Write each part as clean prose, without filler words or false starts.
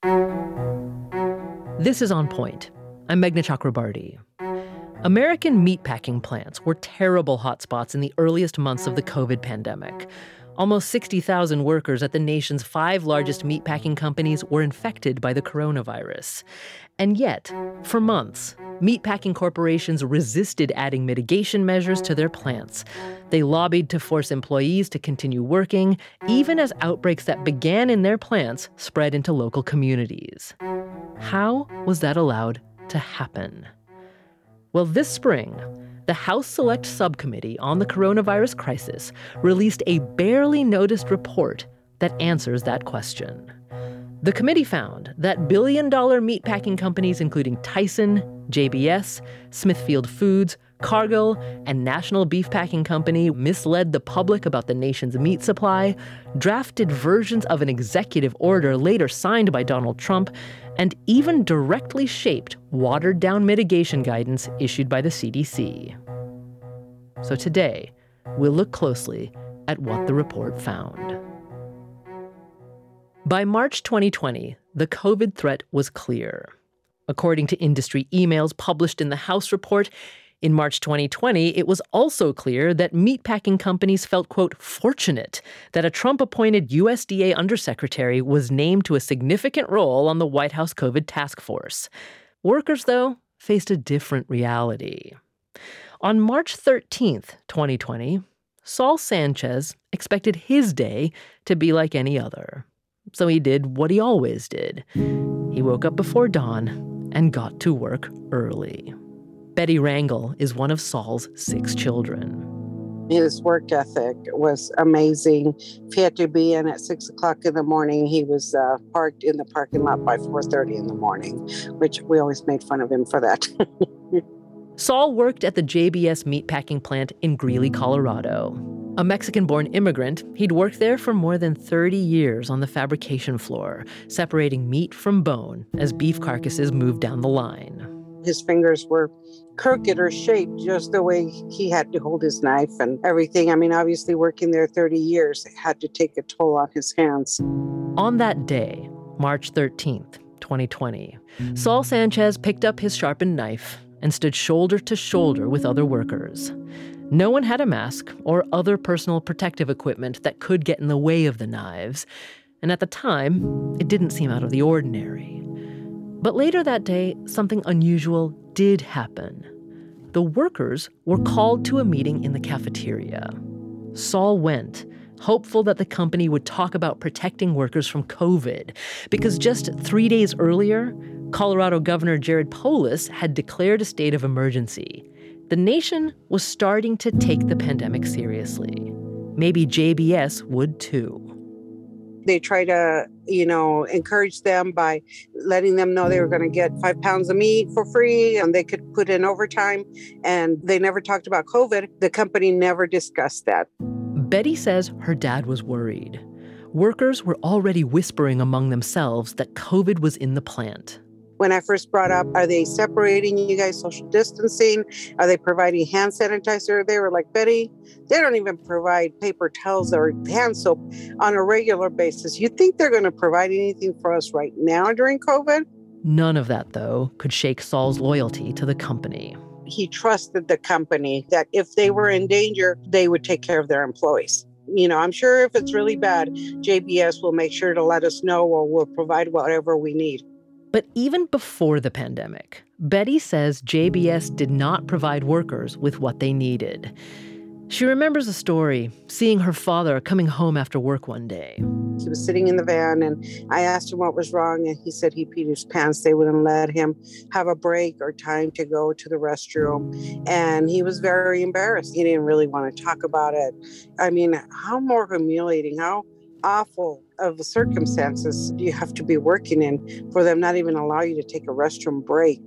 This is On Point. I'm Meghna Chakrabarty. American meatpacking plants were terrible hotspots in the earliest months of the COVID pandemic. Almost 60,000 workers at the nation's 5 largest meatpacking companies were infected by the coronavirus. And yet, for months, meatpacking corporations resisted adding mitigation measures to their plants. They lobbied to force employees to continue working, even as outbreaks that began in their plants spread into local communities. How was that allowed to happen? Well, this spring, the House Select Subcommittee on the Coronavirus Crisis released a barely noticed report that answers that question. The committee found that billion-dollar meatpacking companies including Tyson, JBS, Smithfield Foods, Cargill, and National Beef Packing Company misled the public about the nation's meat supply, drafted versions of an executive order later signed by Donald Trump, and even directly shaped watered-down mitigation guidance issued by the CDC. So today, we'll look closely at what the report found. By March 2020, the COVID threat was clear. According to industry emails published in the House report, in March 2020, it was also clear that meatpacking companies felt, quote, fortunate that a Trump-appointed USDA undersecretary was named to a significant role on the White House COVID task force. Workers, though, faced a different reality. On March 13th, 2020, Saul Sanchez expected his day to be like any other. So he did what he always did. He woke up before dawn and got to work early. Betty Rangel is one of Saul's 6 children. His work ethic was amazing. If he had to be in at 6 o'clock in the morning, he was parked in the parking lot by 4:30 in the morning, which we always made fun of him for that. Saul worked at the JBS meatpacking plant in Greeley, Colorado. A Mexican-born immigrant, he'd worked there for more than 30 years on the fabrication floor, separating meat from bone as beef carcasses moved down the line. His fingers were crooked or shaped just the way he had to hold his knife and everything. I mean, obviously working there 30 years, it had to take a toll on his hands. On that day, March 13th, 2020, Saul Sanchez picked up his sharpened knife and stood shoulder to shoulder with other workers. No one had a mask or other personal protective equipment that could get in the way of the knives. And at the time, it didn't seem out of the ordinary. But later that day, something unusual did happen. The workers were called to a meeting in the cafeteria. Saul went, hopeful that the company would talk about protecting workers from COVID, because just 3 days earlier, Colorado Governor Jared Polis had declared a state of emergency. The nation was starting to take the pandemic seriously. Maybe JBS would too. They try to, encourage them by letting them know they were going to get 5 pounds of meat for free and they could put in overtime. And they never talked about COVID. The company never discussed that. Betty says her dad was worried. Workers were already whispering among themselves that COVID was in the plant. When I first brought up, are they separating you guys, social distancing? Are they providing hand sanitizer? They were like, Betty, they don't even provide paper towels or hand soap on a regular basis. You think they're going to provide anything for us right now during COVID? None of that, though, could shake Saul's loyalty to the company. He trusted the company that if they were in danger, they would take care of their employees. I'm sure if it's really bad, JBS will make sure to let us know or will provide whatever we need. But even before the pandemic, Betty says JBS did not provide workers with what they needed. She remembers a story, seeing her father coming home after work one day. He was sitting in the van and I asked him what was wrong and he said he peed his pants. They wouldn't let him have a break or time to go to the restroom. And he was very embarrassed. He didn't really want to talk about it. I mean, how more humiliating, how awful of the circumstances you have to be working in for them not even allow you to take a restroom break.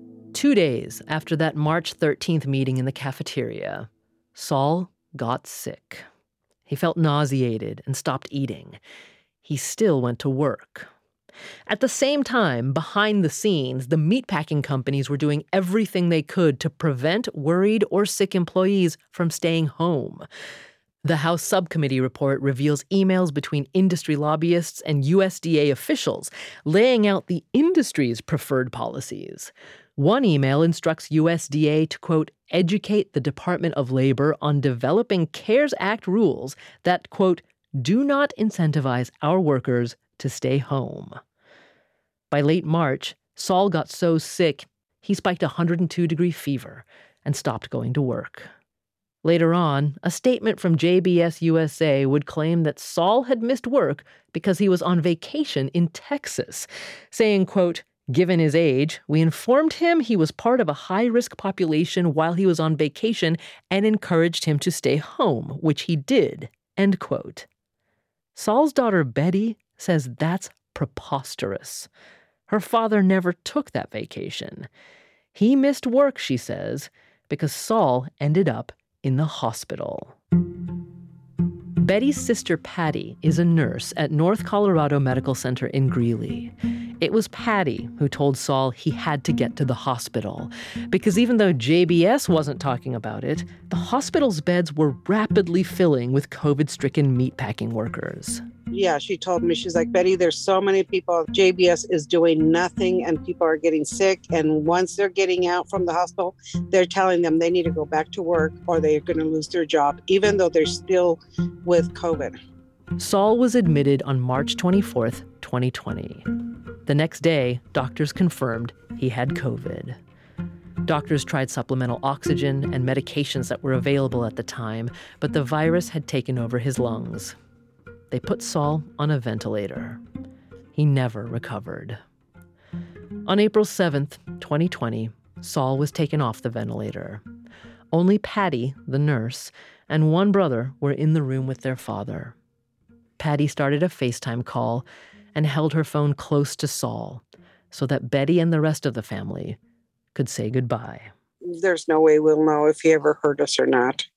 2 days after that March 13th meeting in the cafeteria, Saul got sick. He felt nauseated and stopped eating. He still went to work. At the same time, behind the scenes, the meatpacking companies were doing everything they could to prevent worried or sick employees from staying home. The House subcommittee report reveals emails between industry lobbyists and USDA officials laying out the industry's preferred policies. One email instructs USDA to, quote, educate the Department of Labor on developing CARES Act rules that, quote, do not incentivize our workers to stay home. By late March, Saul got so sick, he spiked a 102-degree fever and stopped going to work. Later on, a statement from JBS USA would claim that Saul had missed work because he was on vacation in Texas, saying, quote, given his age, we informed him he was part of a high-risk population while he was on vacation and encouraged him to stay home, which he did, end quote. Saul's daughter Betty says that's preposterous. Her father never took that vacation. He missed work, she says, because Saul ended up in the hospital. Betty's sister Patty is a nurse at North Colorado Medical Center in Greeley. It was Patty who told Saul he had to get to the hospital, because even though JBS wasn't talking about it, the hospital's beds were rapidly filling with COVID-stricken meatpacking workers. Yeah, she told me, she's like, Betty, there's so many people. JBS is doing nothing and people are getting sick. And once they're getting out from the hospital, they're telling them they need to go back to work or they're going to lose their job, even though they're still with COVID. Saul was admitted on March 24th, 2020. The next day, doctors confirmed he had COVID. Doctors tried supplemental oxygen and medications that were available at the time, but the virus had taken over his lungs. They put Saul on a ventilator. He never recovered. On April 7th, 2020, Saul was taken off the ventilator. Only Patty, the nurse, and one brother were in the room with their father. Patty started a FaceTime call and held her phone close to Saul so that Betty and the rest of the family could say goodbye. There's no way we'll know if he ever hurt us or not.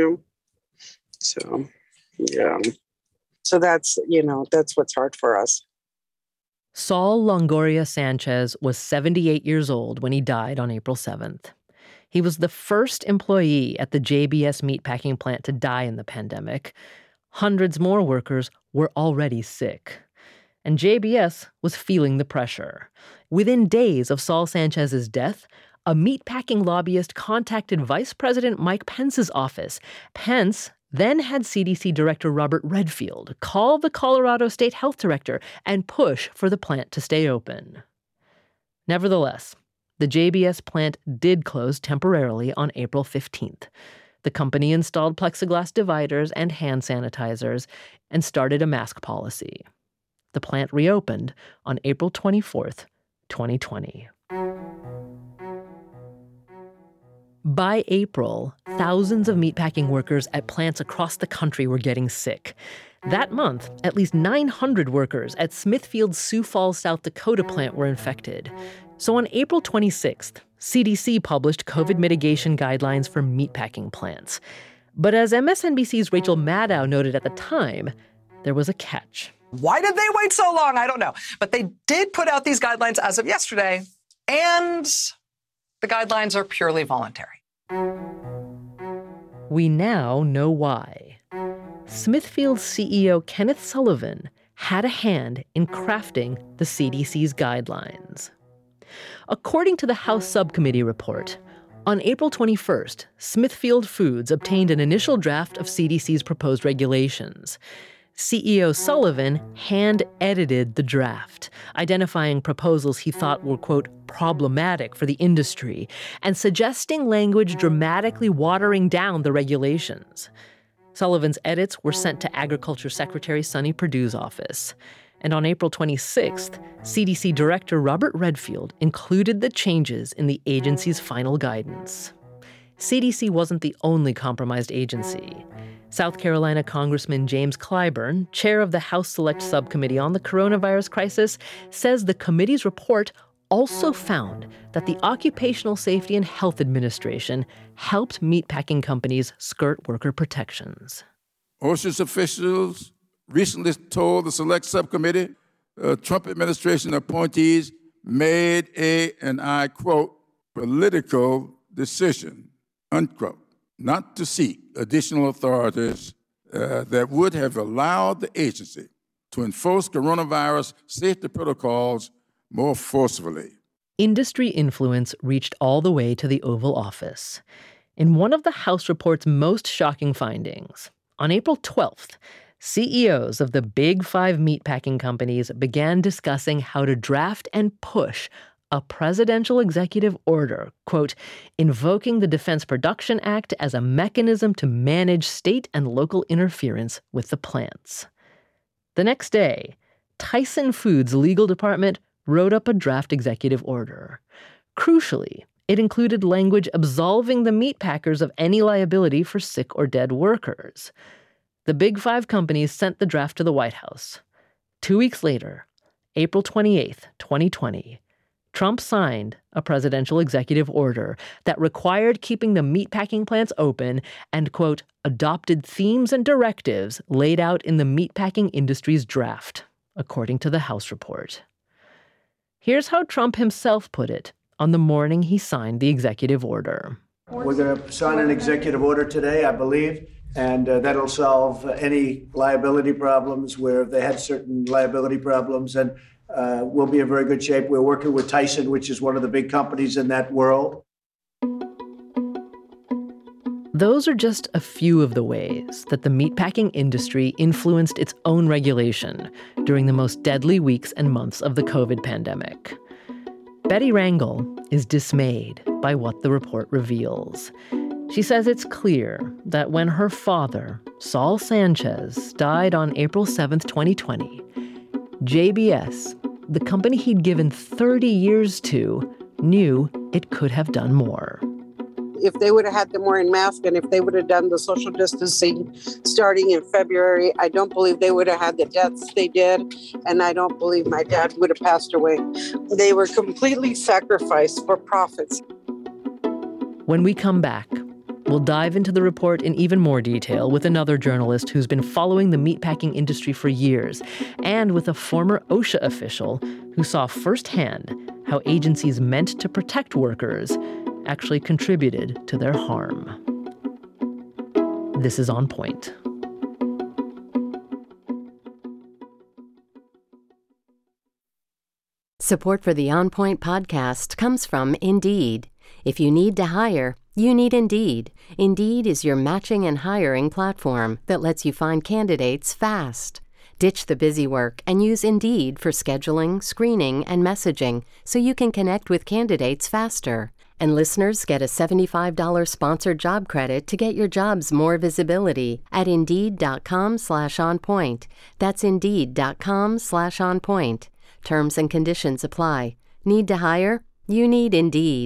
So, yeah. So that's what's hard for us. Saul Longoria Sanchez was 78 years old when he died on April 7th. He was the first employee at the JBS meatpacking plant to die in the pandemic. Hundreds more workers were already sick. And JBS was feeling the pressure. Within days of Saul Sanchez's death, a meatpacking lobbyist contacted Vice President Mike Pence's office. Pence then had CDC Director Robert Redfield call the Colorado State Health Director and push for the plant to stay open. Nevertheless, the JBS plant did close temporarily on April 15th. The company installed plexiglass dividers and hand sanitizers and started a mask policy. The plant reopened on April 24th, 2020. By April, thousands of meatpacking workers at plants across the country were getting sick. That month, at least 900 workers at Smithfield's Sioux Falls, South Dakota plant were infected. So on April 26th, CDC published COVID mitigation guidelines for meatpacking plants. But as MSNBC's Rachel Maddow noted at the time, there was a catch. Why did they wait so long? I don't know. But they did put out these guidelines as of yesterday, and the guidelines are purely voluntary. We now know why. Smithfield's CEO Kenneth Sullivan had a hand in crafting the CDC's guidelines. According to the House subcommittee report, on April 21st, Smithfield Foods obtained an initial draft of CDC's proposed regulations. CEO Sullivan hand-edited the draft, identifying proposals he thought were, quote, problematic for the industry, and suggesting language dramatically watering down the regulations. Sullivan's edits were sent to Agriculture Secretary Sonny Perdue's office. And on April 26th, CDC Director Robert Redfield included the changes in the agency's final guidance. CDC wasn't the only compromised agency. South Carolina Congressman James Clyburn, chair of the House Select Subcommittee on the Coronavirus Crisis, says the committee's report also found that the Occupational Safety and Health Administration helped meatpacking companies skirt worker protections. OSHA's officials recently told the Select Subcommittee Trump administration appointees made and I quote, political decision, unquote, not to seek additional authorities that would have allowed the agency to enforce coronavirus safety protocols more forcefully. Industry influence reached all the way to the Oval Office. In one of the House report's most shocking findings, on April 12th, CEOs of the big five meatpacking companies began discussing how to draft and push a presidential executive order, quote, invoking the Defense Production Act as a mechanism to manage state and local interference with the plants. The next day, Tyson Foods' legal department wrote up a draft executive order. Crucially, it included language absolving the meatpackers of any liability for sick or dead workers. The big five companies sent the draft to the White House. 2 weeks later, April 28th, 2020, Trump signed a presidential executive order that required keeping the meatpacking plants open and, quote, adopted themes and directives laid out in the meatpacking industry's draft, according to the House report. Here's how Trump himself put it on the morning he signed the executive order. We're going to sign an executive order today, I believe, and that'll solve any liability problems where they had certain liability problems, and we'll be in very good shape. We're working with Tyson, which is one of the big companies in that world. Those are just a few of the ways that the meatpacking industry influenced its own regulation during the most deadly weeks and months of the COVID pandemic. Betty Rangel is dismayed by what the report reveals. She says it's clear that when her father, Saul Sanchez, died on April 7th, 2020, JBS, the company he'd given 30 years to, knew it could have done more. If they would have had them wearing masks and if they would have done the social distancing starting in February, I don't believe they would have had the deaths they did. And I don't believe my dad would have passed away. They were completely sacrificed for profits. When we come back, we'll dive into the report in even more detail with another journalist who's been following the meatpacking industry for years, and with a former OSHA official who saw firsthand how agencies meant to protect workers actually contributed to their harm. This is On Point. Support for the On Point podcast comes from Indeed. If you need to hire, you need Indeed. Indeed is your matching and hiring platform that lets you find candidates fast. Ditch the busy work and use Indeed for scheduling, screening, and messaging so you can connect with candidates faster. And listeners get a $75 sponsored job credit to get your jobs more visibility at Indeed.com/onpoint. That's Indeed.com/onpoint. Terms and conditions apply. Need to hire? You need Indeed.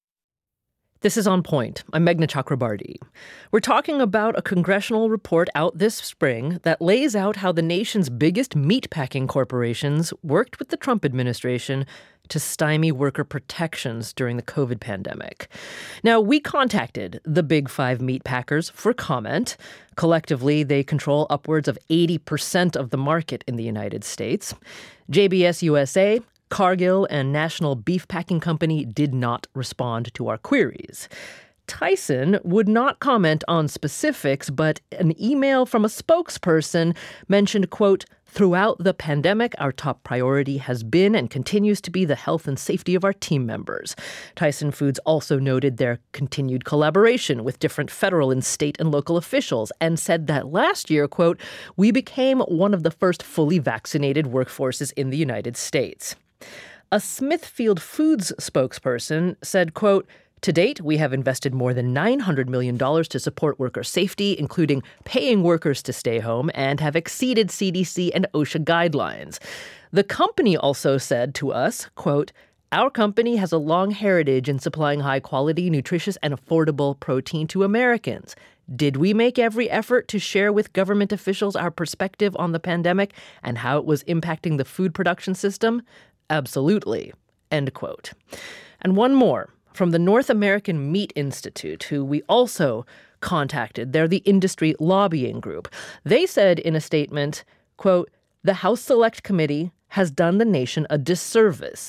This is On Point. I'm Meghna Chakrabarti. We're talking about a congressional report out this spring that lays out how the nation's biggest meatpacking corporations worked with the Trump administration to stymie worker protections during the COVID pandemic. Now, we contacted the big five meatpackers for comment. Collectively, they control upwards of 80% of the market in the United States. JBS USA, Cargill, and National Beef Packing Company did not respond to our queries. Tyson would not comment on specifics, but an email from a spokesperson mentioned, quote, throughout the pandemic, our top priority has been and continues to be the health and safety of our team members. Tyson Foods also noted their continued collaboration with different federal and state and local officials and said that last year, quote, we became one of the first fully vaccinated workforces in the United States. A Smithfield Foods spokesperson said, quote, to date, we have invested more than $900 million to support worker safety, including paying workers to stay home, and have exceeded CDC and OSHA guidelines. The company also said to us, quote, our company has a long heritage in supplying high-quality, nutritious, and affordable protein to Americans. Did we make every effort to share with government officials our perspective on the pandemic and how it was impacting the food production system? Absolutely. End quote. And one more. From the North American Meat Institute, who we also contacted. They're the industry lobbying group. They said in a statement, quote, the House Select Committee has done the nation a disservice.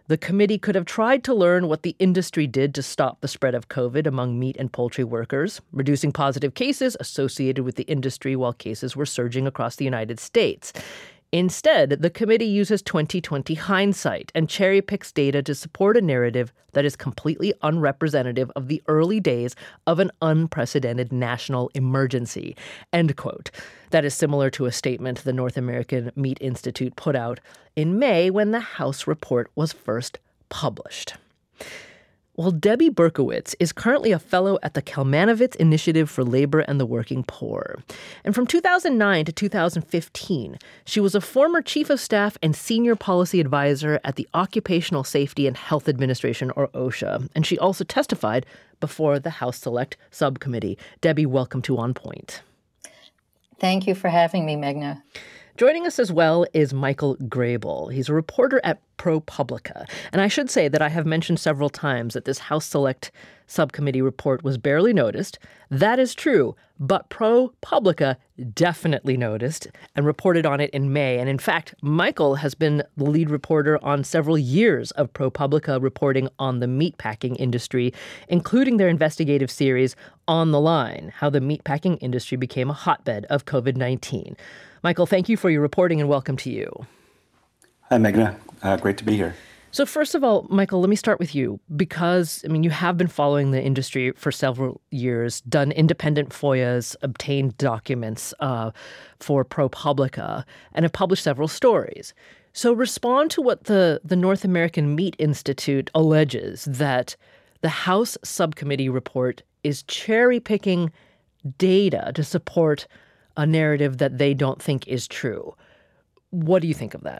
The committee could have tried to learn what the industry did to stop the spread of COVID among meat and poultry workers, reducing positive cases associated with the industry while cases were surging across the United States. Instead, the committee uses 2020 hindsight and cherry picks data to support a narrative that is completely unrepresentative of the early days of an unprecedented national emergency. End quote. That is similar to a statement the North American Meat Institute put out in May when the House report was first published. Well, Debbie Berkowitz is currently a fellow at the Kalmanovitz Initiative for Labor and the Working Poor. And from 2009 to 2015, she was a former chief of staff and senior policy advisor at the Occupational Safety and Health Administration, or OSHA. And she also testified before the House Select Subcommittee. Debbie, welcome to On Point. Thank you for having me, Meghna. Joining us as well is Michael Grable. He's a reporter at ProPublica. And I should say that I have mentioned several times that this House Select Subcommittee report was barely noticed. That is true, but ProPublica definitely noticed and reported on it in May. And in fact, Michael has been the lead reporter on several years of ProPublica reporting on the meatpacking industry, including their investigative series On the Line, how the meatpacking industry became a hotbed of COVID-19. Michael, thank you for your reporting and welcome to you. Hi, Meghna. Great to be here. So first of all, Michael, let me start with you because, you have been following the industry for several years, done independent FOIAs, obtained documents for ProPublica, and have published several stories. So respond to what the North American Meat Institute alleges, that the House Subcommittee report is cherry-picking data to support a narrative that they don't think is true. What do you think of that?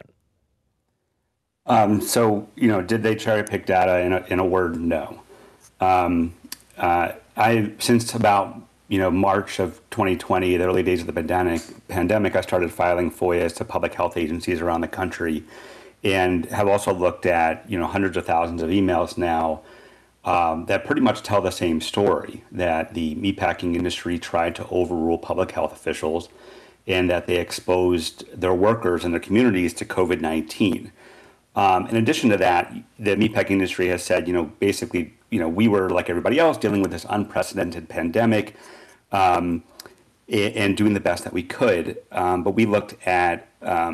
Did they cherry pick data? In a word, no. Since about March of 2020, the early days of the pandemic, I started filing FOIAs to public health agencies around the country, and have also looked at hundreds of thousands of emails now that pretty much tell the same story, that the meatpacking industry tried to overrule public health officials and that they exposed their workers and their communities to COVID-19. In addition to that, the meatpacking industry has said, we were like everybody else dealing with this unprecedented pandemic and doing the best that we could. But we looked at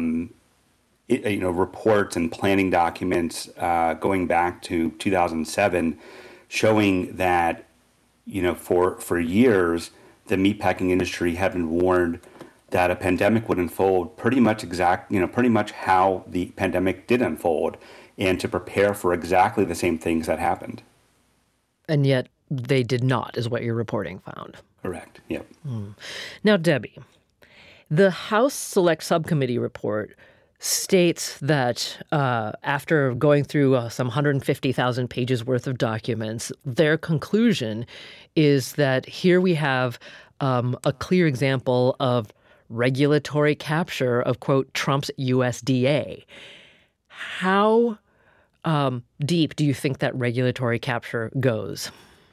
reports and planning documents going back to 2007, showing that for years the meatpacking industry had been warned that a pandemic would unfold pretty much how the pandemic did unfold, and to prepare for exactly the same things that happened. And yet they did not, is what your reporting found. Correct. Yep. Now, Debbie, the House Select Subcommittee report states that after going through some 150,000 pages worth of documents, their conclusion is that here we have a clear example of regulatory capture of, quote, Trump's USDA. How deep do you think that regulatory capture goes?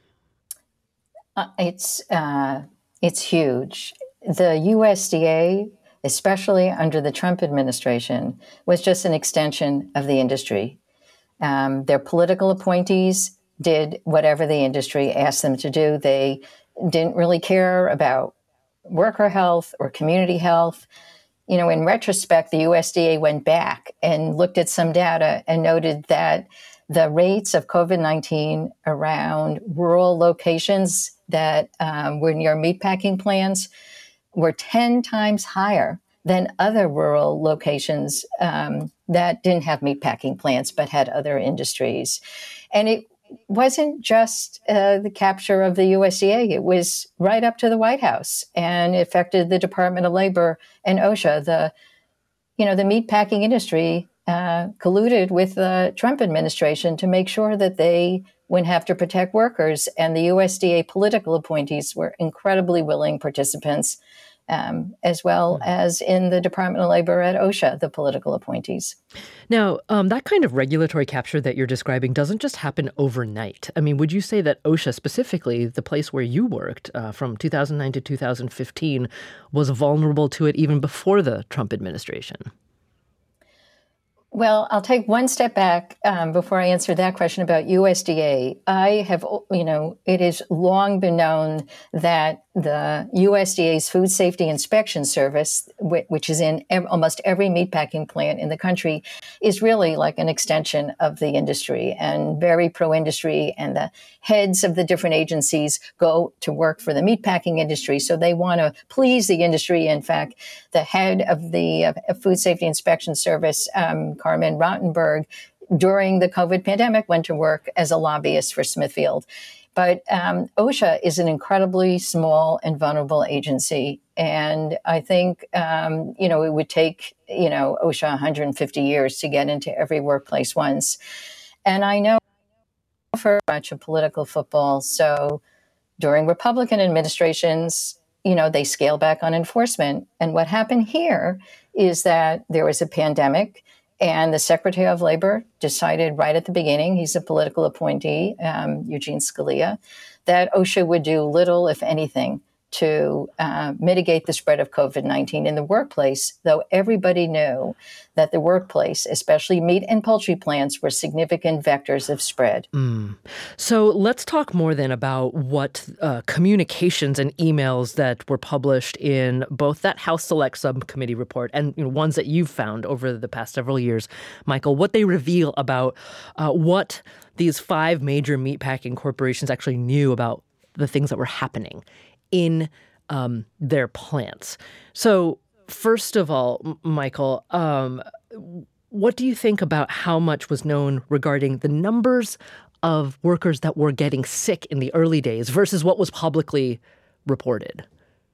It's huge. The USDA, especially under the Trump administration, was just an extension of the industry. Their political appointees did whatever the industry asked them to do. They didn't really care about worker health or community health. In retrospect, the USDA went back and looked at some data and noted that the rates of COVID-19 around rural locations that were near meatpacking plants were 10 times higher than other rural locations that didn't have meatpacking plants but had other industries. And it wasn't just the capture of the USDA. It was right up to the White House and affected the Department of Labor and OSHA. The meatpacking industry colluded with the Trump administration to make sure that they wouldn't have to protect workers. And the USDA political appointees were incredibly willing participants, as well as in the Department of Labor at OSHA, the political appointees. Now, that kind of regulatory capture that you're describing doesn't just happen overnight. Would you say that OSHA, specifically the place where you worked from 2009 to 2015, was vulnerable to it even before the Trump administration? Well, I'll take one step back before I answer that question about USDA. It has long been known that the USDA's Food Safety Inspection Service, which is in almost every meatpacking plant in the country, is really like an extension of the industry and very pro-industry. And the heads of the different agencies go to work for the meatpacking industry. So they want to please the industry. In fact, the head of the Food Safety Inspection Service, Carmen Rottenberg, during the COVID pandemic, went to work as a lobbyist for Smithfield. But OSHA is an incredibly small and vulnerable agency. And I think, it would take, OSHA 150 years to get into every workplace once. And I know for much of political football. So during Republican administrations, they scale back on enforcement. And what happened here is that there was a pandemic. And the Secretary of Labor decided right at the beginning, he's a political appointee, Eugene Scalia, that OSHA would do little, if anything, to mitigate the spread of COVID-19 in the workplace, though everybody knew that the workplace, especially meat and poultry plants, were significant vectors of spread. So let's talk more then about what communications and emails that were published in both that House Select Subcommittee report and ones that you've found over the past several years, Michael, what they reveal about what these 5 major meatpacking corporations actually knew about the things that were happening in their plants. So first of all, Michael, what do you think about how much was known regarding the numbers of workers that were getting sick in the early days versus what was publicly reported?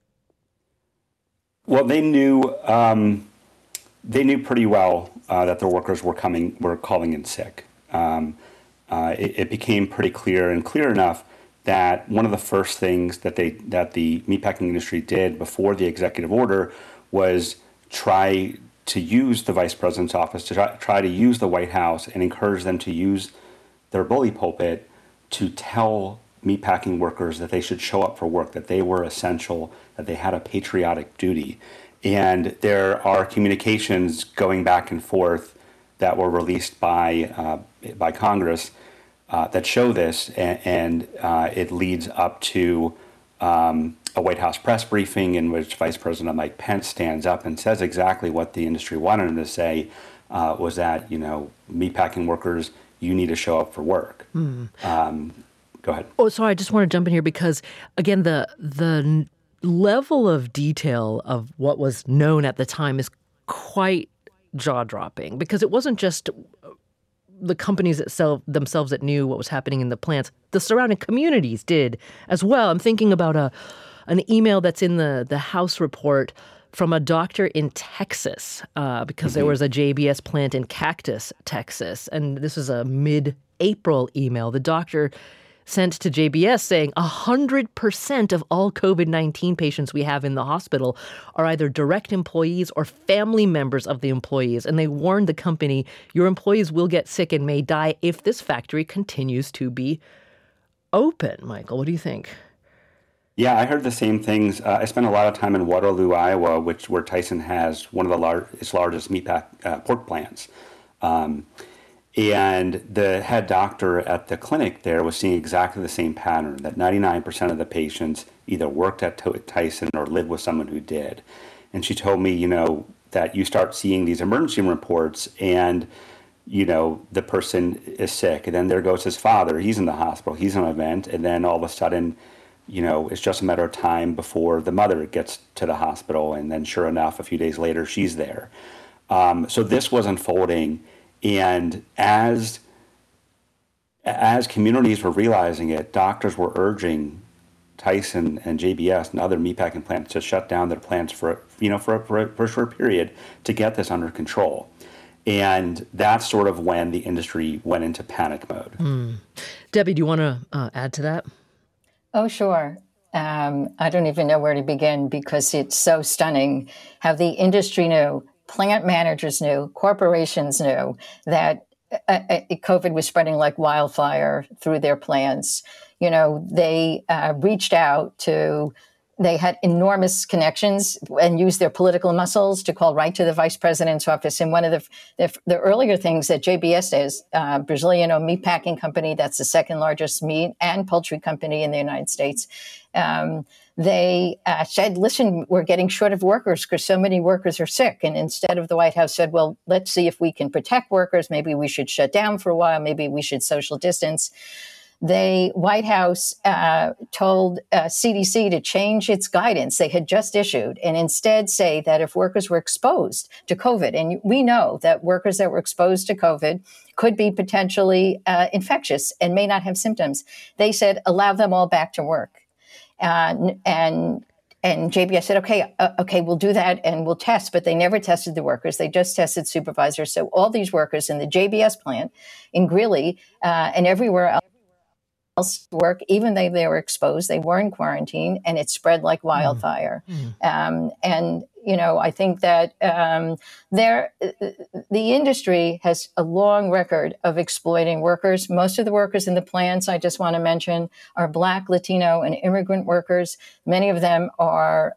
Well, they knew pretty well that their workers were calling in sick. It became pretty clear enough that one of the first things that the meatpacking industry did before the executive order was try to use the vice president's office, to try to use the White House and encourage them to use their bully pulpit to tell meatpacking workers that they should show up for work, that they were essential, that they had a patriotic duty. And there are communications going back and forth that were released by Congress that show this, and it leads up to a White House press briefing in which Vice President Mike Pence stands up and says exactly what the industry wanted him to say, was that, meatpacking workers, you need to show up for work. Go ahead. Oh, sorry, I just want to jump in here because, again, the level of detail of what was known at the time is quite jaw-dropping because it wasn't just the companies themselves that knew what was happening in the plants. The surrounding communities did as well. I'm thinking about an email that's in the House report from a doctor in Texas because there was a JBS plant in Cactus, Texas. And this is a mid-April email. The doctor sent to JBS saying 100% of all COVID-19 patients we have in the hospital are either direct employees or family members of the employees. And they warned the company, your employees will get sick and may die if this factory continues to be open. Michael, what do you think? Yeah, I heard the same things. I spent a lot of time in Waterloo, Iowa, where Tyson has one of its largest pork plants. And the head doctor at the clinic there was seeing exactly the same pattern, that 99% of the patients either worked at Tyson or lived with someone who did. And she told me, that you start seeing these emergency room reports and, the person is sick. And then there goes his father. He's in the hospital. He's on an event. And then all of a sudden, it's just a matter of time before the mother gets to the hospital. And then sure enough, a few days later, she's there. So this was unfolding. And as communities were realizing it, doctors were urging Tyson and JBS and other meatpacking plants to shut down their plants for a short period to get this under control. And that's sort of when the industry went into panic mode. Debbie, do you want to add to that? Oh, sure. I don't even know where to begin because it's so stunning how the industry knew. Plant managers knew, corporations knew that COVID was spreading like wildfire through their plants. They reached out to They had enormous connections and used their political muscles to call right to the vice president's office. And one of the earlier things that JBS is, Brazilian meatpacking company, that's the second largest meat and poultry company in the United States, they said, listen, we're getting short of workers because so many workers are sick. And instead of the White House said, well, let's see if we can protect workers. Maybe we should shut down for a while. Maybe we should social distance. The White House told CDC to change its guidance they had just issued and instead say that if workers were exposed to COVID, and we know that workers that were exposed to COVID could be potentially infectious and may not have symptoms, they said allow them all back to work. And JBS said, okay, we'll do that and we'll test, but they never tested the workers. They just tested supervisors. So all these workers in the JBS plant in Greeley and everywhere else work, even though they were exposed, they were in quarantine, and it spread like wildfire. And I think that the industry has a long record of exploiting workers. Most of the workers in the plants, I just want to mention, are Black, Latino, and immigrant workers. Many of them are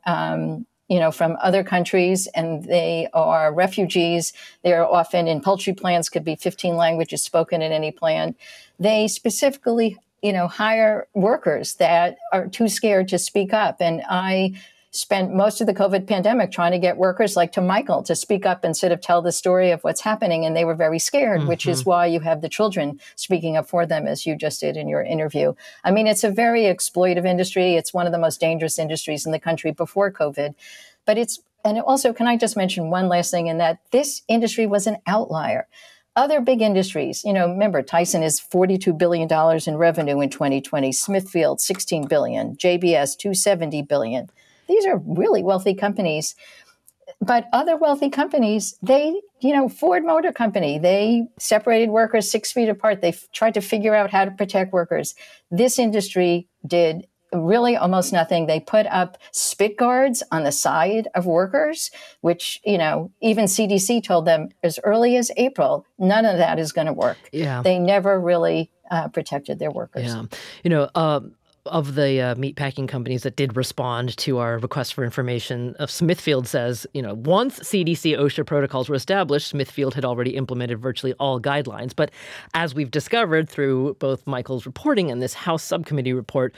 from other countries, and they are refugees. They are often in poultry plants, could be 15 languages spoken in any plant. They specifically hire workers that are too scared to speak up. And I spent most of the COVID pandemic trying to get workers like to Michael to speak up and sort of tell the story of what's happening. And they were very scared, which is why you have the children speaking up for them, as you just did in your interview. I mean, it's a very exploitive industry. It's one of the most dangerous industries in the country before COVID. But and also, can I just mention one last thing, in that this industry was an outlier. Other big industries, remember, Tyson is $42 billion in revenue in 2020, Smithfield, $16 billion, JBS, $270 billion. These are really wealthy companies. But other wealthy companies, Ford Motor Company, they separated workers 6 feet apart. They tried to figure out how to protect workers. This industry did really almost nothing. They put up spit guards on the side of workers, which, even CDC told them as early as April, none of that is going to work. Yeah. They never really protected their workers. Yeah. Of the meatpacking companies that did respond to our request for information, Smithfield says, once CDC OSHA protocols were established, Smithfield had already implemented virtually all guidelines. But as we've discovered through both Michael's reporting and this House subcommittee report,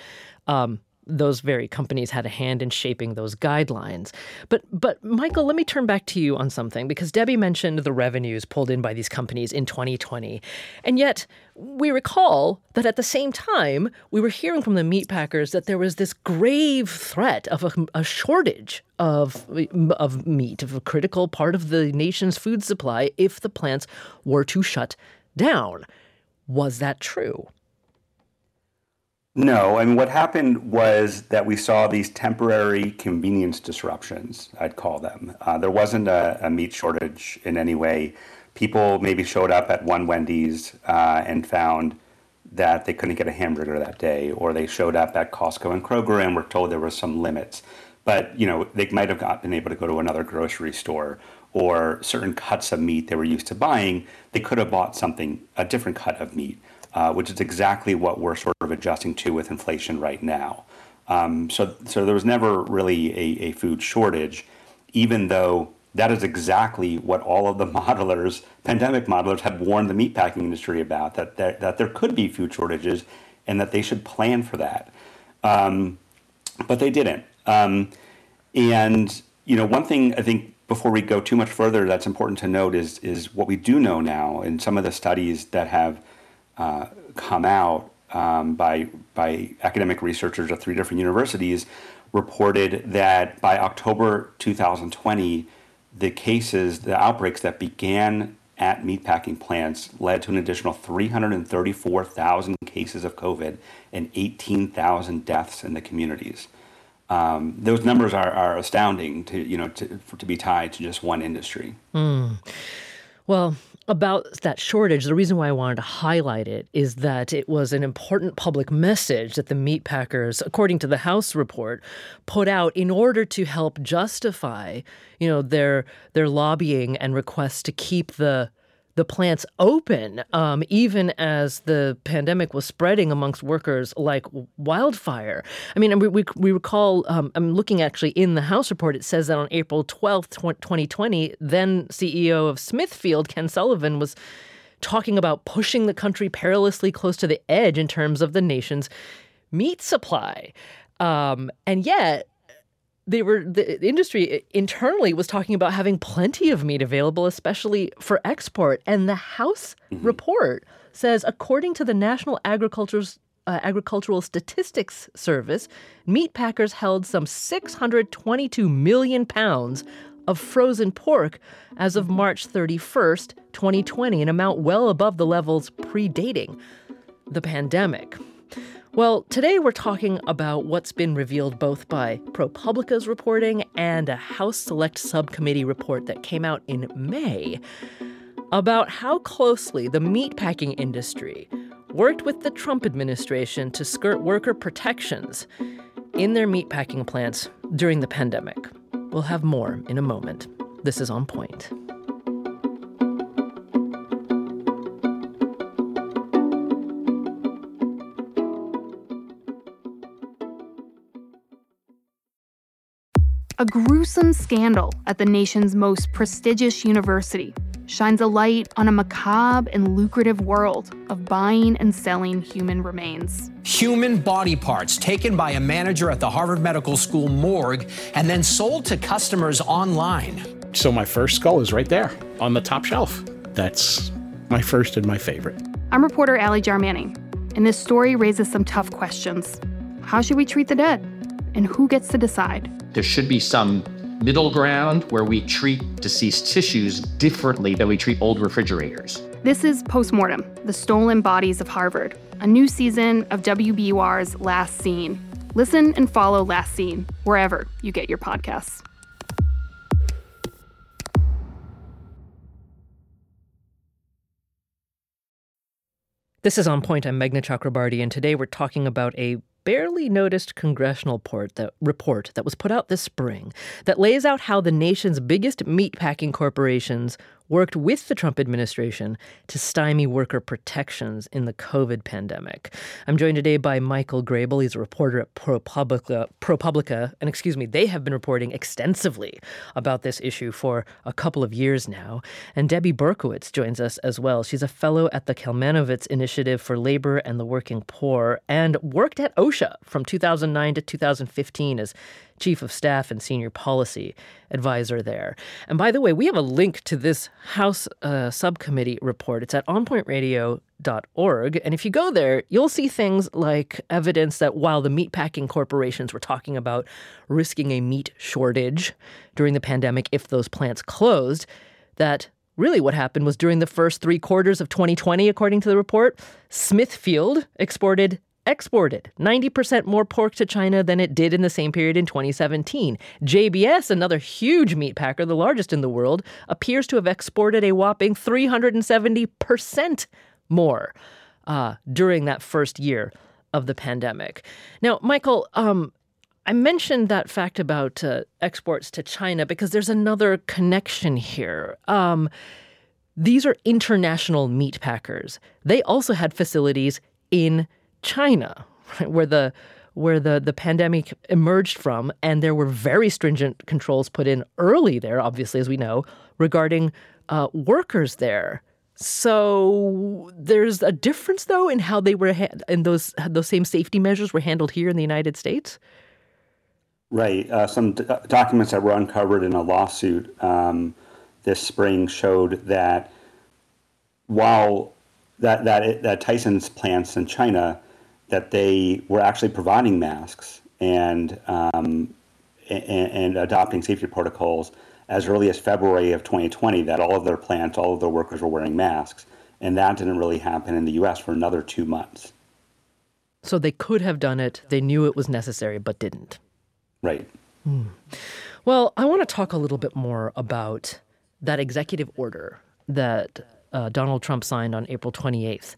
those very companies had a hand in shaping those guidelines. But Michael, let me turn back to you on something, because Debbie mentioned the revenues pulled in by these companies in 2020. And yet we recall that at the same time, we were hearing from the meatpackers that there was this grave threat of a shortage of meat, of a critical part of the nation's food supply, if the plants were to shut down. Was that true? No, I mean, what happened was that we saw these temporary convenience disruptions, I'd call them. There wasn't a meat shortage in any way. People maybe showed up at one Wendy's and found that they couldn't get a hamburger that day, or they showed up at Costco and Kroger and were told there were some limits. But, they might have been able to go to another grocery store, or certain cuts of meat they were used to buying, they could have bought a different cut of meat. Which is exactly what we're sort of adjusting to with inflation right now. So there was never really a food shortage, even though that is exactly what all of the pandemic modelers had warned the meatpacking industry about, that there could be food shortages and that they should plan for that. But they didn't. And, one thing I think before we go too much further that's important to note is what we do know now, in some of the studies that have come out by academic researchers at 3 different universities, reported that by October 2020, the outbreaks that began at meatpacking plants led to an additional 334,000 cases of COVID and 18,000 deaths in the communities. Those numbers are astounding to be tied to just one industry. Well, about that shortage, the reason why I wanted to highlight it is that it was an important public message that the meatpackers, according to the House report, put out in order to help justify, their lobbying and requests to keep the the plants open, even as the pandemic was spreading amongst workers like wildfire. I mean, we recall, I'm looking actually in the House report, it says that on April 12th, 2020, then CEO of Smithfield, Ken Sullivan, was talking about pushing the country perilously close to the edge in terms of the nation's meat supply. And yet, the industry internally was talking about having plenty of meat available, especially for export. And the House report says, according to the National Agricultural Statistics Service, meat packers held some 622 million pounds of frozen pork as of March 31st, 2020, an amount well above the levels predating the pandemic. Well, today we're talking about what's been revealed both by ProPublica's reporting and a House Select Subcommittee report that came out in May about how closely the meatpacking industry worked with the Trump administration to skirt worker protections in their meatpacking plants during the pandemic. We'll have more in a moment. This is On Point. A gruesome scandal at the nation's most prestigious university shines a light on a macabre and lucrative world of buying and selling human remains. Human body parts taken by a manager at the Harvard Medical School morgue and then sold to customers online. So my first skull is right there on the top shelf. That's my first and my favorite. I'm reporter Allie Jarmanning, and this story raises some tough questions. How should we treat the dead? And who gets to decide? There should be some middle ground where we treat deceased tissues differently than we treat old refrigerators. This is Postmortem, The Stolen Bodies of Harvard, a new season of WBUR's Last Scene. Listen and follow Last Scene wherever you get your podcasts. This is On Point. I'm Meghna Chakrabarty, and today we're talking about a barely noticed congressional report that was put out this spring that lays out how the nation's biggest meatpacking corporations worked with the Trump administration to stymie worker protections in the COVID pandemic. I'm joined today by Michael Grable. He's a reporter at ProPublica, and they have been reporting extensively about this issue for a couple of years now. And Debbie Berkowitz joins us as well. She's a fellow at the Kalmanovitz Initiative for Labor and the Working Poor and worked at OSHA from 2009 to 2015 as chief of staff and senior policy advisor there. And by the way, we have a link to this House subcommittee report. It's at onpointradio.org. And if you go there, you'll see things like evidence that while the meatpacking corporations were talking about risking a meat shortage during the pandemic if those plants closed, that really what happened was during the first 3 quarters of 2020, according to the report, Smithfield exported 90% more pork to China than it did in the same period in 2017. JBS, another huge meat packer, the largest in the world, appears to have exported a whopping 370% more during that first year of the pandemic. Now, Michael, I mentioned that fact about exports to China because there's another connection here. These are international meat packers. They also had facilities in China, right, where the pandemic emerged from, and there were very stringent controls put in early there, obviously, as we know, regarding workers there. So there's a difference, though, in how they were and those same safety measures were handled here in the United States. Right. Some documents that were uncovered in a lawsuit this spring showed that while that Tyson's plants in China, that they were actually providing masks and adopting safety protocols as early as February of 2020, that all of their plants, all of their workers were wearing masks. And that didn't really happen in the U.S. for another 2 months. So they could have done it. They knew it was necessary, but didn't. Right. Well, I want to talk a little bit more about that executive order that Donald Trump signed on April 28th,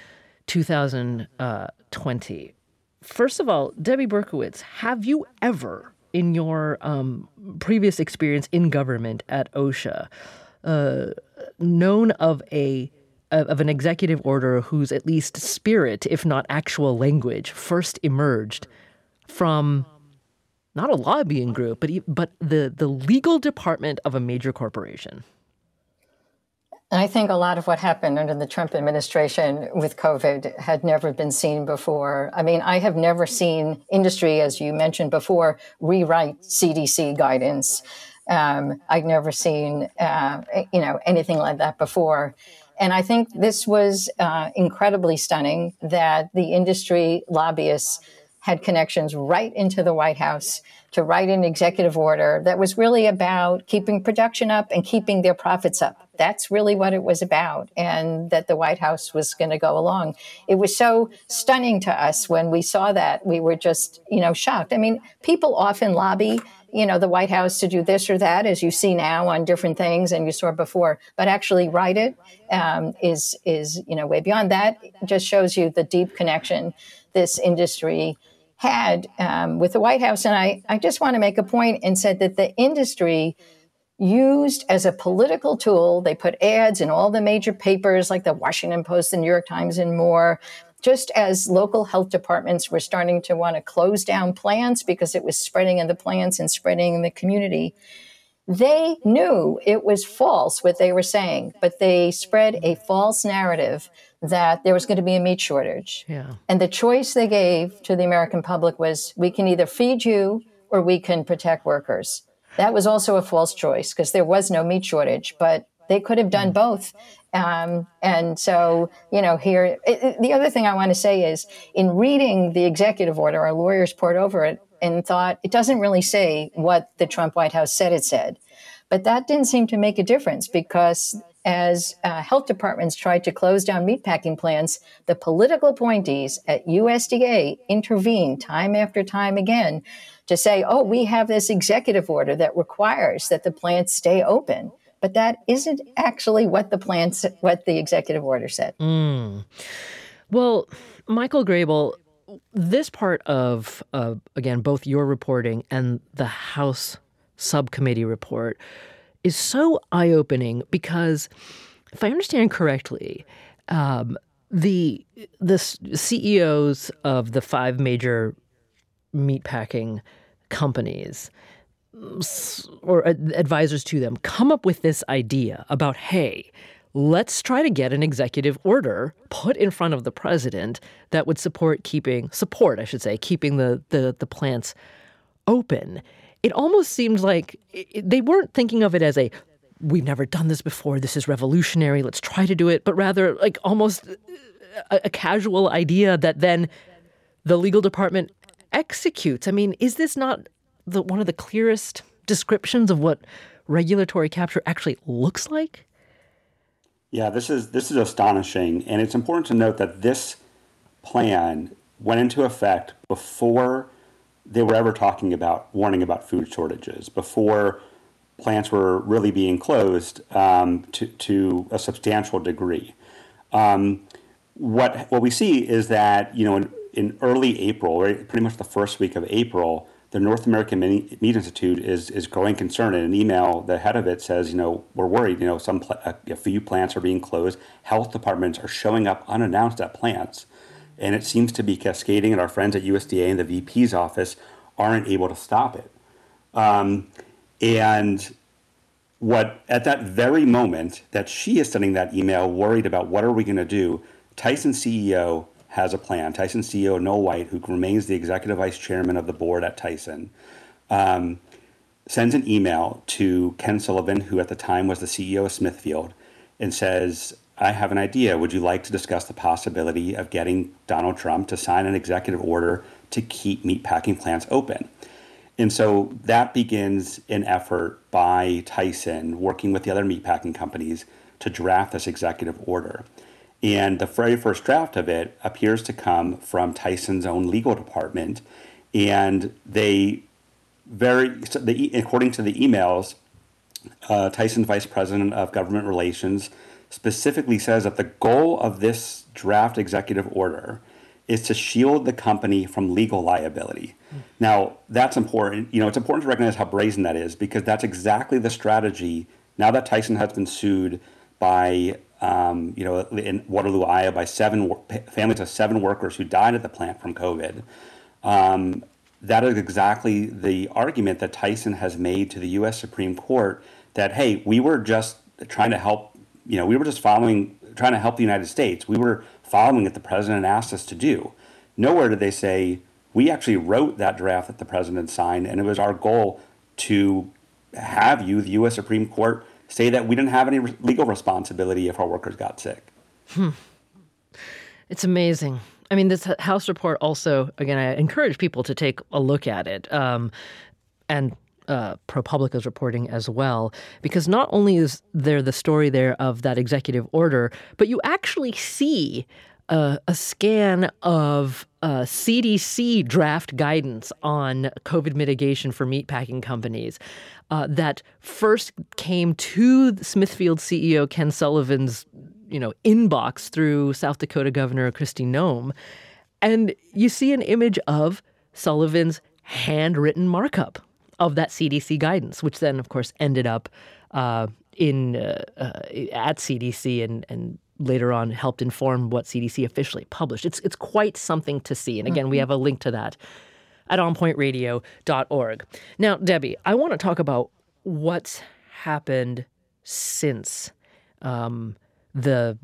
2020. First of all, Debbie Berkowitz, have you ever, in your previous experience in government at OSHA, known of an executive order whose at least spirit, if not actual language, first emerged from not a lobbying group, but the legal department of a major corporation. I think a lot of what happened under the Trump administration with COVID had never been seen before. I mean, I have never seen industry, as you mentioned before, rewrite CDC guidance. I've never seen, anything like that before. And I think this was incredibly stunning that the industry lobbyists had connections right into the White House to write an executive order that was really about keeping production up and keeping their profits up. That's really what it was about, and that the White House was going to go along. It was so stunning to us when we saw that. We were just, shocked. I mean, people often lobby, the White House to do this or that, as you see now on different things and you saw before, but actually write it is way beyond that. It just shows you the deep connection this industry had with the White House. And I just want to make a point and said that the industry used as a political tool, they put ads in all the major papers like the Washington Post, the New York Times, and more, just as local health departments were starting to want to close down plants because it was spreading in the plants and spreading in the community. They knew it was false what they were saying, but they spread a false narrative that there was going to be a meat shortage. Yeah. And the choice they gave to the American public was, we can either feed you or we can protect workers. That was also a false choice because there was no meat shortage, but they could have done both. And so, here, the other thing I want to say is, in reading the executive order, our lawyers pored over it and thought, it doesn't really say what the Trump White House said it said. But that didn't seem to make a difference because as health departments tried to close down meatpacking plants, the political appointees at USDA intervened time after time again to say, oh, we have this executive order that requires that the plants stay open. But that isn't actually what the executive order said. Well, Michael Grable, this part of, again, both your reporting and the House subcommittee report is so eye-opening because, if I understand correctly, the CEOs of the 5 major meatpacking companies or advisors to them come up with this idea about, hey, let's try to get an executive order put in front of the president that would support keeping the plants open. It almost seems like they weren't thinking of it as we've never done this before, this is revolutionary, let's try to do it, but rather like almost a casual idea that then the legal department executes. I mean, is this not one of the clearest descriptions of what regulatory capture actually looks like? Yeah, this is astonishing. And it's important to note that this plan went into effect before they were ever talking about warning about food shortages, before plants were really being closed to a substantial degree. What we see is that, in early April, right, pretty much the first week of April, the North American Meat Institute is growing concern. In an email, the head of it says, we're worried, a few plants are being closed. Health departments are showing up unannounced at plants. And it seems to be cascading, and our friends at USDA and the VP's office aren't able to stop it. And what at that very moment that she is sending that email, worried about what are we going to do, Tyson CEO has a plan. Tyson CEO Noel White, who remains the executive vice chairman of the board at Tyson, sends an email to Ken Sullivan, who at the time was the CEO of Smithfield, and says, I have an idea. Would you like to discuss the possibility of getting Donald Trump to sign an executive order to keep meatpacking plants open? And so that begins an effort by Tyson, working with the other meatpacking companies, to draft this executive order. And the very first draft of it appears to come from Tyson's own legal department. And according to the emails, Tyson's vice president of government relations specifically says that the goal of this draft executive order is to shield the company from legal liability. Now, that's important. It's important to recognize how brazen that is, because that's exactly the strategy Now that Tyson has been sued by, in Waterloo, Iowa, by families of 7 workers who died at the plant from COVID, that is exactly the argument that Tyson has made to the U.S. Supreme Court that, hey, we were just trying to help, we were just trying to help the United States. We were following what the president asked us to do. Nowhere did they say, we actually wrote that draft that the president signed, and it was our goal to have you, the U.S. Supreme Court, say that we didn't have any legal responsibility if our workers got sick. It's amazing. I mean, this House report also, again, I encourage people to take a look at it, and ProPublica's reporting as well, because not only is there the story there of that executive order, but you actually see a scan of CDC draft guidance on COVID mitigation for meatpacking companies that first came to Smithfield CEO Ken Sullivan's inbox through South Dakota Governor Kristi Noem. And you see an image of Sullivan's handwritten markup of that CDC guidance, which then, of course, ended up at CDC and later on helped inform what CDC officially published. It's quite something to see. And again, we have a link to that at onpointradio.org. Now, Debbie, I want to talk about what's happened since the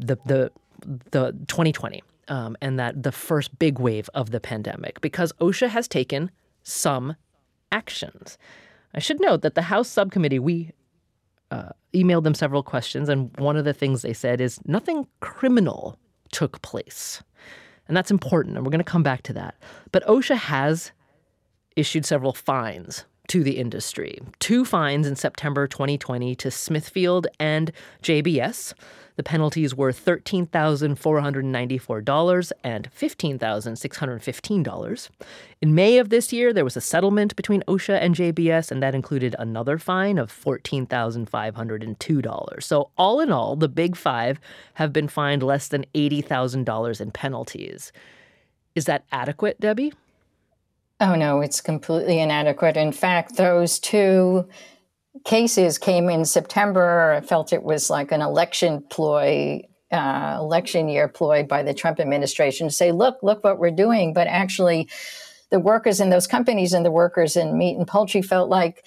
2020 and that the first big wave of the pandemic, because OSHA has taken some actions. I should note that the House subcommittee, we emailed them several questions, and one of the things they said is nothing criminal took place. And that's important, and we're going to come back to that. But OSHA has issued several fines to the industry. 2 fines in September 2020 to Smithfield and JBS. The penalties were $13,494 and $15,615. In May of this year, there was a settlement between OSHA and JBS, and that included another fine of $14,502. So all in all, the big 5 have been fined less than $80,000 in penalties. Is that adequate, Debbie? Oh, no, it's completely inadequate. In fact, those 2 cases came in September. I felt it was like an election year ploy by the Trump administration to say, look what we're doing. But actually, the workers in those companies and the workers in meat and poultry felt like,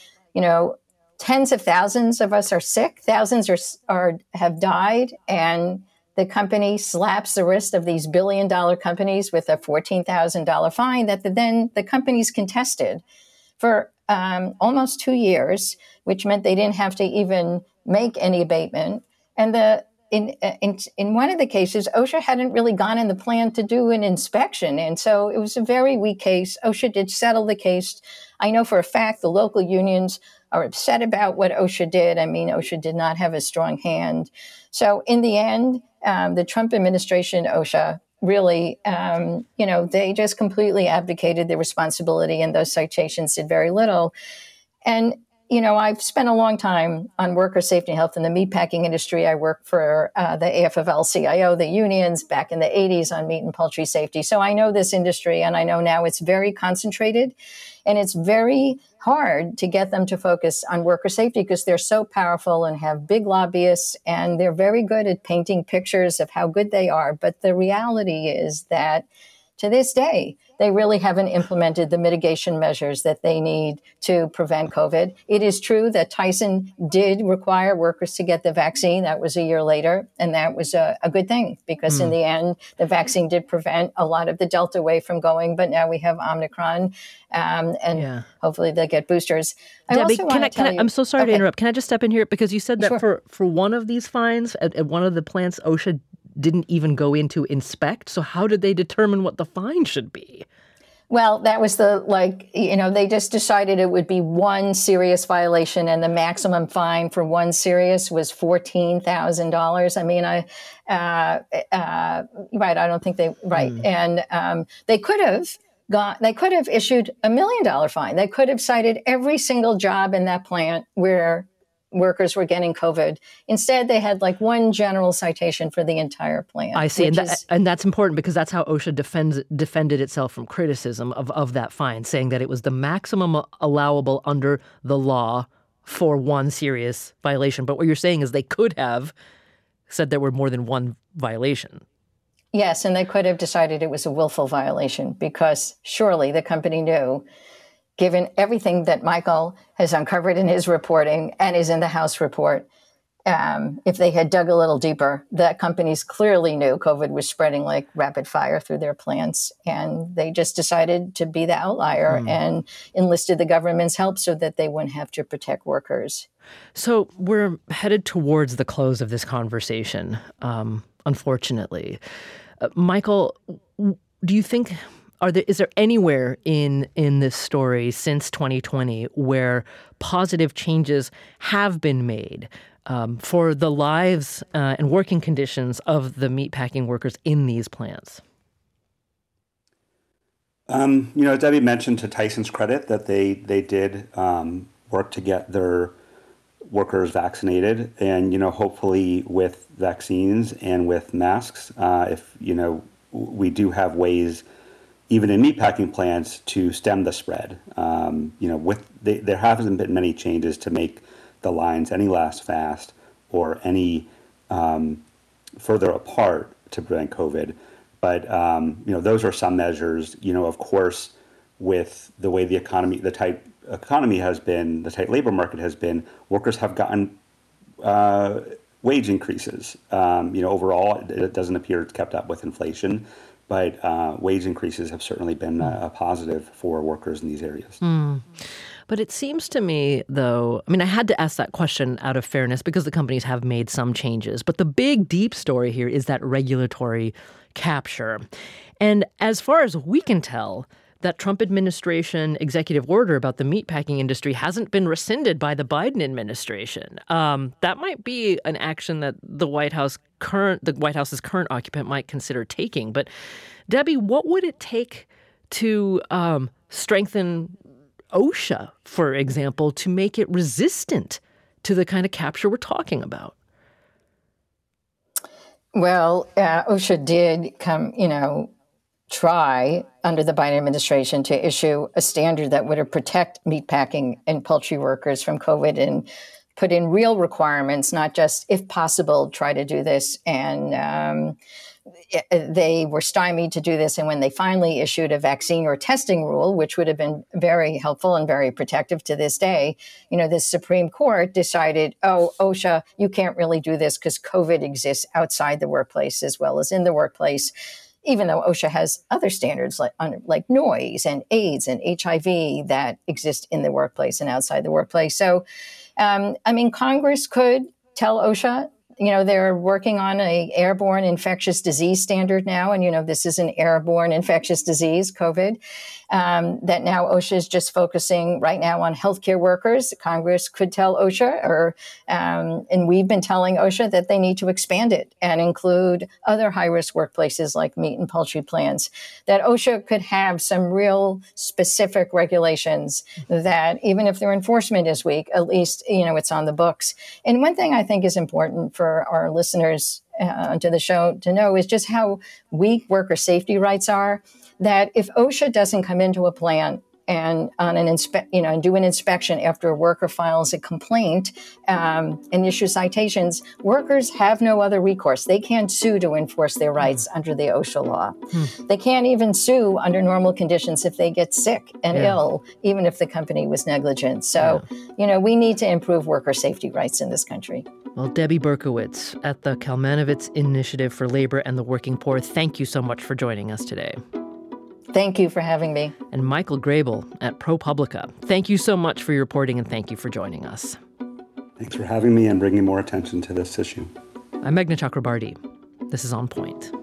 tens of thousands of us are sick, thousands have died, and the company slaps the wrist of these billion-dollar companies with a $14,000 fine that then the companies contested for almost 2 years, which meant they didn't have to even make any abatement. And in one of the cases, OSHA hadn't really gone in the plan to do an inspection. And so it was a very weak case. OSHA did settle the case. I know for a fact the local unions are upset about what OSHA did. I mean, OSHA did not have a strong hand. So in the end, the Trump administration, OSHA, really, they just completely abdicated their responsibility, and those citations did very little. And, I've spent a long time on worker safety and health in the meatpacking industry. I worked for the AFL-CIO, the unions, back in the 80s on meat and poultry safety. So I know this industry, and I know now it's very concentrated, and it's very hard to get them to focus on worker safety because they're so powerful and have big lobbyists, and they're very good at painting pictures of how good they are. But the reality is that to this day, they really haven't implemented the mitigation measures that they need to prevent COVID. It is true that Tyson did require workers to get the vaccine. That was a year later, and that was a good thing because in the end, the vaccine did prevent a lot of the Delta wave from going, but now we have Omicron, and hopefully they'll get boosters. Debbie, I'm so sorry to interrupt. Can I just step in here? Because you said that for one of these fines at one of the plants, OSHA didn't even go in to inspect. So how did they determine what the fine should be? Well, that was they just decided it would be one serious violation, and the maximum fine for one serious was $14,000. I mean, I don't think they, And they could have issued $1 million fine. They could have cited every single job in that plant where workers were getting COVID. Instead, they had one general citation for the entire plant. I see. And that's important because that's how OSHA defended itself from criticism of that fine, saying that it was the maximum allowable under the law for one serious violation. But what you're saying is they could have said there were more than one violation. Yes, and they could have decided it was a willful violation because surely the company knew, given everything that Michael has uncovered in his reporting and is in the House report, if they had dug a little deeper, that companies clearly knew COVID was spreading like rapid fire through their plants. And they just decided to be the outlier and enlisted the government's help so that they wouldn't have to protect workers. So we're headed towards the close of this conversation, unfortunately. Michael, do you think, is there anywhere in this story since 2020 where positive changes have been made for the lives and working conditions of the meatpacking workers in these plants? Debbie mentioned to Tyson's credit that they did work to get their workers vaccinated, and hopefully with vaccines and with masks, if we do have ways, even in meatpacking plants, to stem the spread. There haven't been many changes to make the lines any less fast or any further apart to prevent COVID. But those are some measures. Of course, with the way the tight economy has been, the tight labor market has been, workers have gotten wage increases. Overall, it doesn't appear it's kept up with inflation, but wage increases have certainly been a positive for workers in these areas. But it seems to me, though, I had to ask that question out of fairness because the companies have made some changes. But the big, deep story here is that regulatory capture. And as far as we can tell, that Trump administration executive order about the meatpacking industry hasn't been rescinded by the Biden administration. That might be an action that the White House's current occupant might consider taking. But Debbie, what would it take to strengthen OSHA, for example, to make it resistant to the kind of capture we're talking about? Well, OSHA did try under the Biden administration to issue a standard that would protect meatpacking and poultry workers from COVID and put in real requirements, not just, if possible, try to do this. And they were stymied to do this. And when they finally issued a vaccine or testing rule, which would have been very helpful and very protective to this day, the Supreme Court decided, OSHA, you can't really do this because COVID exists outside the workplace as well as in the workplace, even though OSHA has other standards like noise and AIDS and HIV that exist in the workplace and outside the workplace. So, Congress could tell OSHA, they're working on an airborne infectious disease standard now. And, this is an airborne infectious disease, COVID, that now OSHA is just focusing right now on healthcare workers. Congress could tell OSHA, and we've been telling OSHA that they need to expand it and include other high-risk workplaces like meat and poultry plants, that OSHA could have some real specific regulations that even if their enforcement is weak, at least, it's on the books. And one thing I think is important for our listeners to the show to know is just how weak worker safety rights are, that if OSHA doesn't come into a plant and and do an inspection after a worker files a complaint and issue citations, workers have no other recourse. They can't sue to enforce their rights under the OSHA law. They can't even sue under normal conditions if they get sick and ill, even if the company was negligent. So, we need to improve worker safety rights in this country. Well, Debbie Berkowitz at the Kalmanovitz Initiative for Labor and the Working Poor, thank you so much for joining us today. Thank you for having me. And Michael Grable at ProPublica, thank you so much for your reporting and thank you for joining us. Thanks for having me and bringing more attention to this issue. I'm Meghna Chakrabarti. This is On Point.